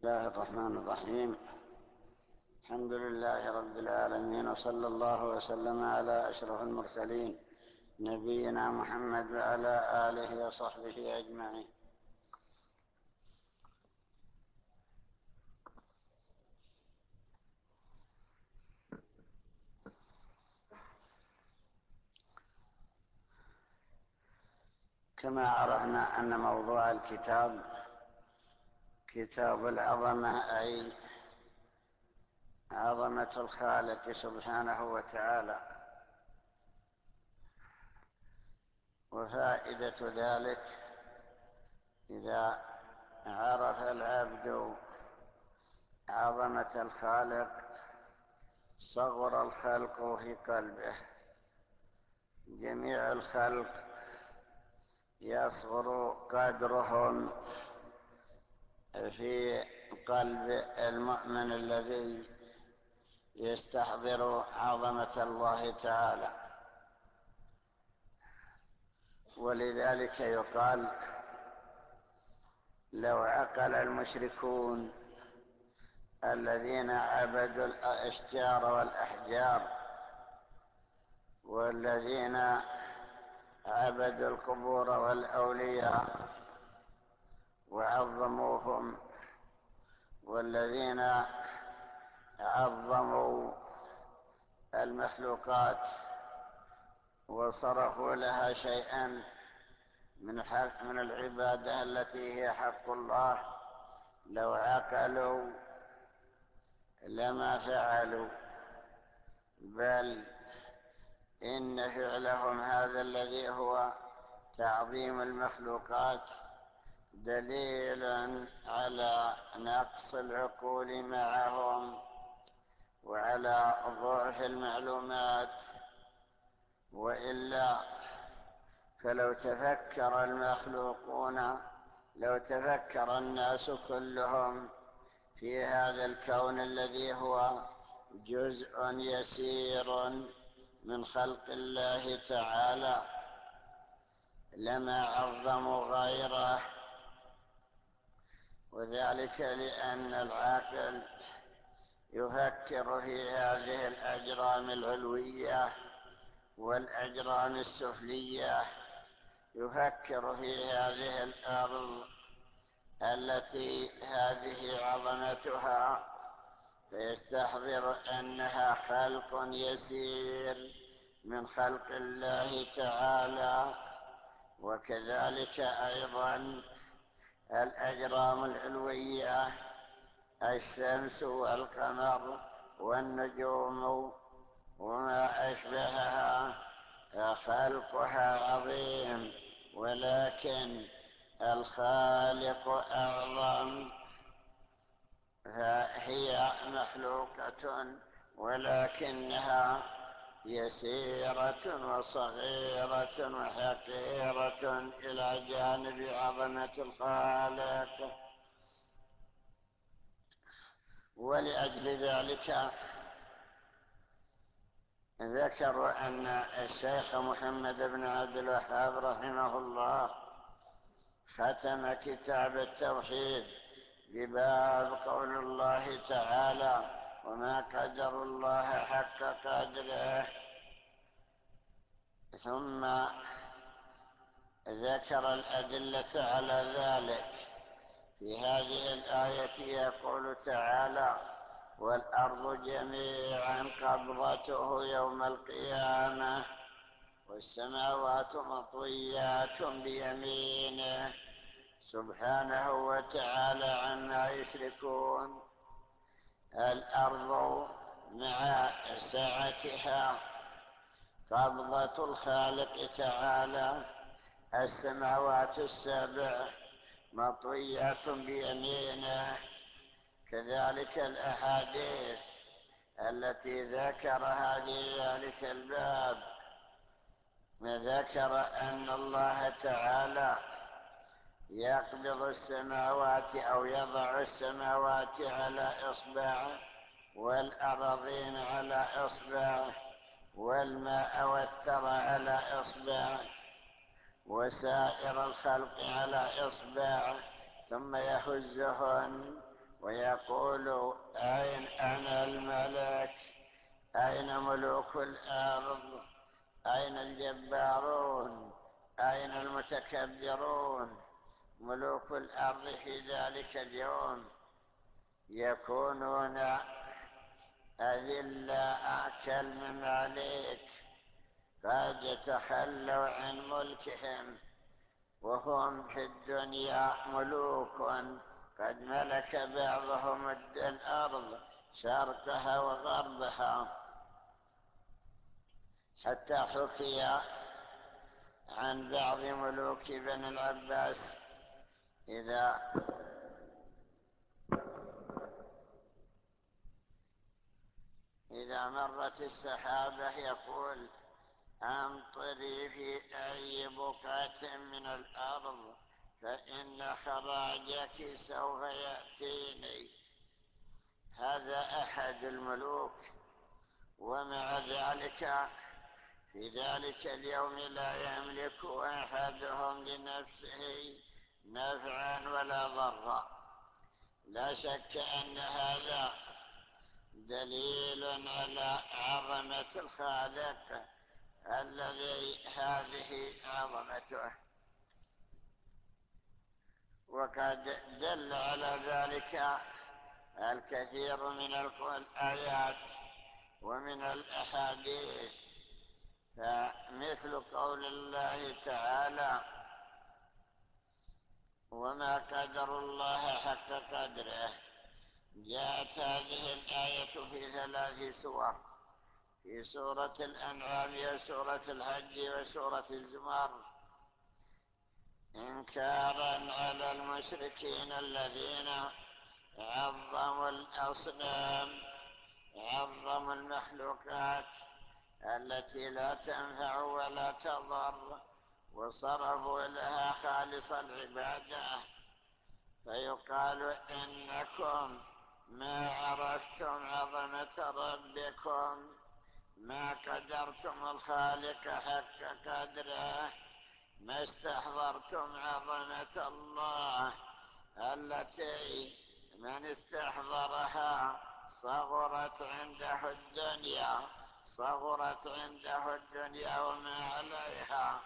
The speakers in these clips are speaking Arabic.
الله الرحمن الرحيم. الحمد لله رب العالمين، وصلى الله وسلم على أشرف المرسلين نبينا محمد وعلى آله وصحبه أجمعين. كما عرفنا أن موضوع الكتاب كتاب العظمة، أي عظمة الخالق سبحانه وتعالى. وفائدة ذلك إذا عرف العبد عظمة الخالق صغر الخلق في قلبه. جميع الخلق يصغر قدرهم في قلب المؤمن الذي يستحضر عظمة الله تعالى. ولذلك يقال: لو عقل المشركون الذين عبدوا الأشجار والأحجار والذين عبدوا القبور والأولياء وعظموهم، والذين عظموا المخلوقات وصرفوا لها شيئا من العبادة التي هي حق الله، لو عقلوا لما فعلوا، بل إن فعلهم هذا الذي هو تعظيم المخلوقات دليل على نقص العقول معهم وعلى ضعف المعلومات. وإلا فلو تفكر المخلوقون، لو تفكر الناس كلهم في هذا الكون الذي هو جزء يسير من خلق الله تعالى، لما عظموا غيره. وذلك لأن العاقل يفكر في هذه الأجرام العلوية والأجرام السفلية، يفكر في هذه الأرض التي هذه عظمتها، فيستحضر أنها خلق يسير من خلق الله تعالى. وكذلك أيضا الأجرام العلوية، الشمس والقمر والنجوم وما أشبهها، خلقها عظيم، ولكن الخالق أعظم. فهي مخلوقة ولكنها يسيرة وصغيرة وحقيرة إلى جانب عظمة الخالق. ولأجل ذلك ذكروا أن الشيخ محمد بن عبد الوهاب رحمه الله ختم كتاب التوحيد بباب قول الله تعالى: وما قدر الله حق قدره. ثم ذكر الأدلة على ذلك. في هذه الآية يقول تعالى: والأرض جميعا قبضته يوم القيامة والسماوات مطويات بيمينه سبحانه وتعالى عما يشركون. الأرض مع سعتها قبضة الخالق تعالى، السماوات السبع مطويات بيمينه. كذلك الأحاديث التي ذكرها في ذلك الباب ذكر أن الله تعالى يقبض السماوات أو يضع السماوات على إصبع، والأراضين على إصبع، والماء والثرى على إصبع، وسائر الخلق على إصبع، ثم يهزهن يقول أين أنا الملك؟ أين ملوك الأرض؟ أين الجبارون؟ أين المتكبرون؟ ملوك الأرض في ذلك اليوم يكونون أذلاء كالمماليك، قد تخلوا عن ملكهم، وهم في الدنيا ملوك قد ملك بعضهم الأرض شرقها وغربها. حتى حكي عن بعض ملوك بني العباس إذا مرت السحابة يقول: أمطري في أي بقعة من الأرض فإن خراجك سوف يأتيني. هذا أحد الملوك، ومع ذلك في ذلك اليوم لا يملك أحدهم لنفسه نفعا ولا ضرا. لا شك أن هذا دليل على عظمة الخالق الذي هذه عظمته. وقد دل على ذلك الكثير من الآيات ومن الأحاديث، فمثل قول الله تعالى: وما قدر الله حق قدره. جاءت هذه الآية في 3 سور: في سورة الأنعام وسورة الحج وسورة الزمر، إنكارا على المشركين الذين عظموا الأصنام، عظموا المخلوقات التي لا تنفع ولا تضر، وصرفوا لها خالص العبادة. فيقال: إنكم ما عرفتم عظمة ربكم، ما قدرتم الخالق حق قدره، ما استحضرتم عظمة الله التي من استحضرها صغرت عنده الدنيا، صغرت عنده الدنيا وما عليها.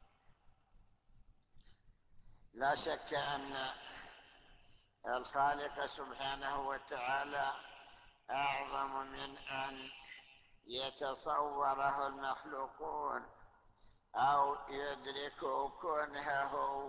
لا شك أن الخالق سبحانه وتعالى أعظم من أن يتصوره المخلوقون أو يدركوا كنهه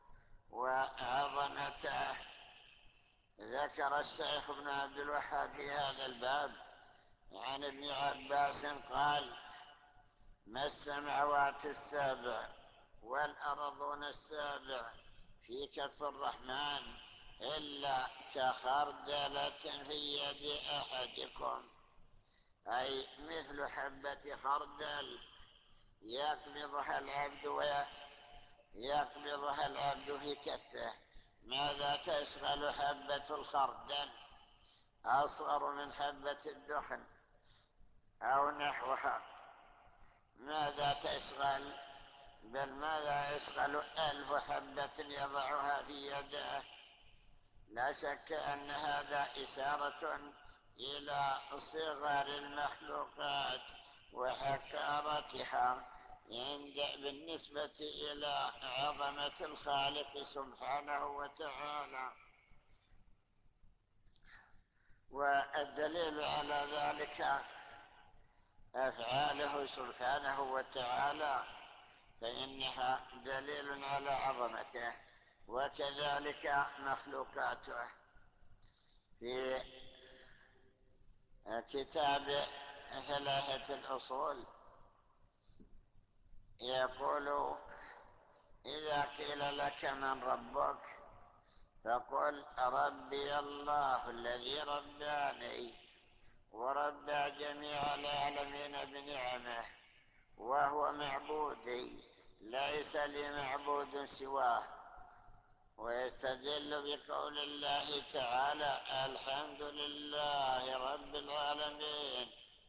وعظمته. ذكر الشيخ ابن عبد الوهاب في هذا الباب عن ابن عباس قال: ما السماوات السبع والأرضون السبع في كف الرحمن إلا كخردلة في يد أحدكم، أي مثل حبة خردل يقبضها العبد في كفه. ماذا تشغل حبة الخردل أصغر من حبة الدخن أو نحوها؟ ماذا تشغل؟ بل ماذا يشغل 1000 حبة يضعها في يده؟ لا شك أن هذا إشارة إلى صغر المخلوقات وحكارتها بالنسبة إلى عظمة الخالق سبحانه وتعالى. والدليل على ذلك أفعاله سبحانه وتعالى، فإنها دليل على عظمته، وكذلك مخلوقاته. في كتاب 3 الأصول يقول: إذا قيل لك من ربك فقل: ربي الله الذي رباني وربى جميع العالمين بنعمه، وهو معبودي ليس لي معبود سواه. ويستدل بقول الله تعالى: الحمد لله رب العالمين.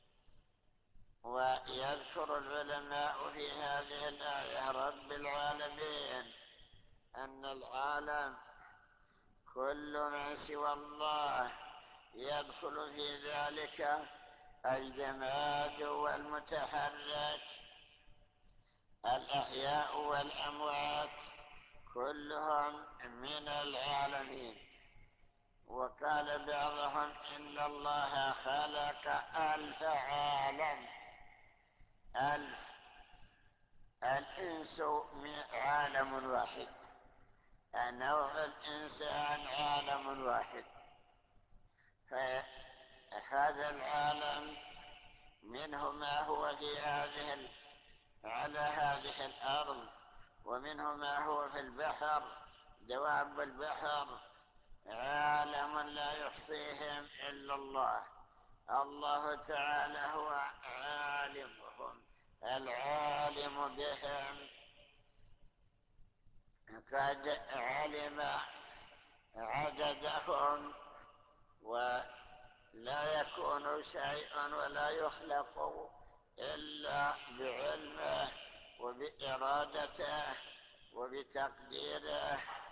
ويذكر العلماء في هذه الآية رب العالمين أن العالم كل من سوى الله يدخل في ذلك الجماد والمتحرك، الأحياء والأموات، كلهم من العالمين. وقال بعضهم إن الله خلق 1000 عالم، 1000. الإنس عالم واحد، نوع الإنسان عالم واحد. فهذا العالم منه ما هو على هذه الأرض، ومنه ما هو في البحر، دواب البحر، عالم لا يحصيهم إلا الله. الله تعالى هو عالمهم، العالم بهم، قد علم عددهم، ولا يكون شيء ولا يخلق إلا بعلمه وبإرادته وبتقديره